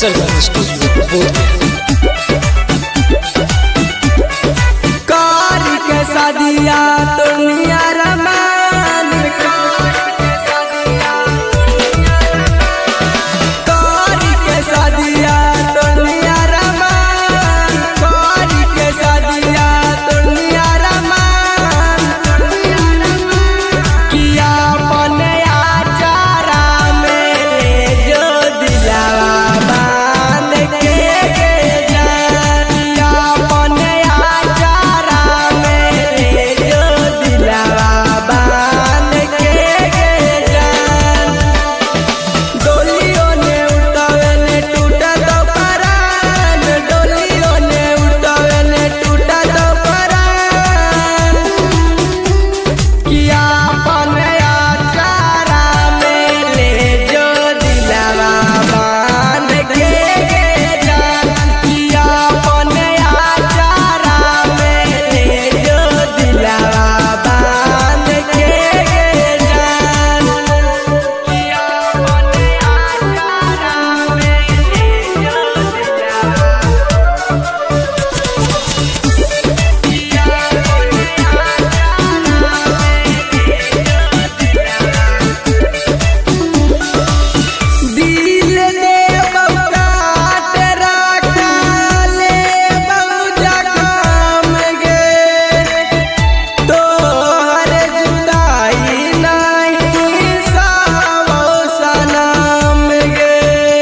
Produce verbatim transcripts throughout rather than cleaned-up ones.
कैसर स्टूडियो बोध कारी के शादिया दुनिया रमान कारी के शादिया दुनिया रमान कारी के शादिया दुनिया रमान किया अपने आचारा मेरे जो दिलावा बांध के जान किया अपने आचारा मेरे जो दिलावा बांध के जान डोलियों ने उठावे ने टूटा तो परान डोलियों ने उठावे ने टूटा तो परान किया अपने आचारा मेरे जो दिलावा बांध के जान किया अपने आचारा मेरे जो दिलावा बांध के जान किया अपने आचारा दिल दे बउका तेरा काले बउजा काम गे तो हर जुदाई नहीं सावो सनम गे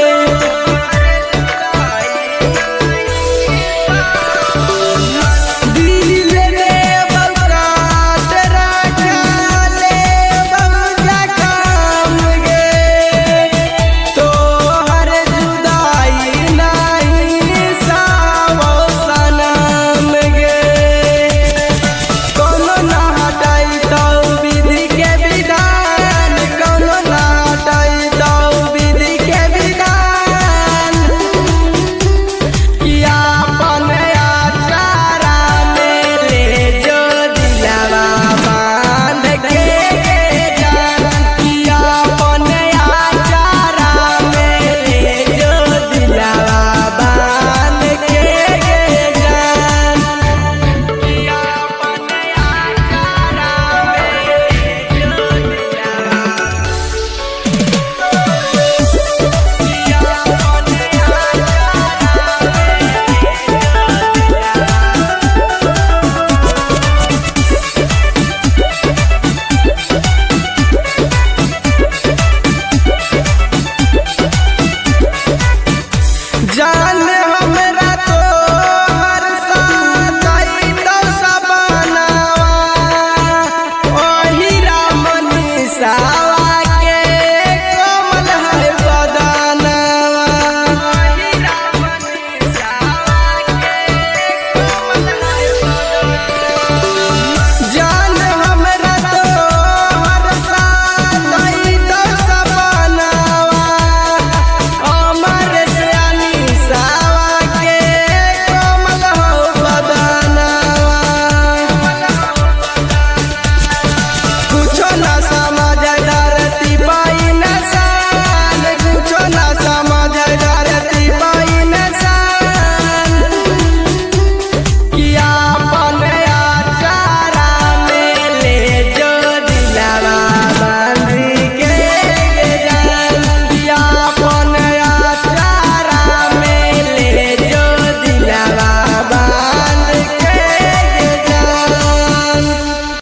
दिल दे बउका तेरा काले बउजा काम गे तो हर जुदाई नहीं सावो सनम गे कोनो ना हटा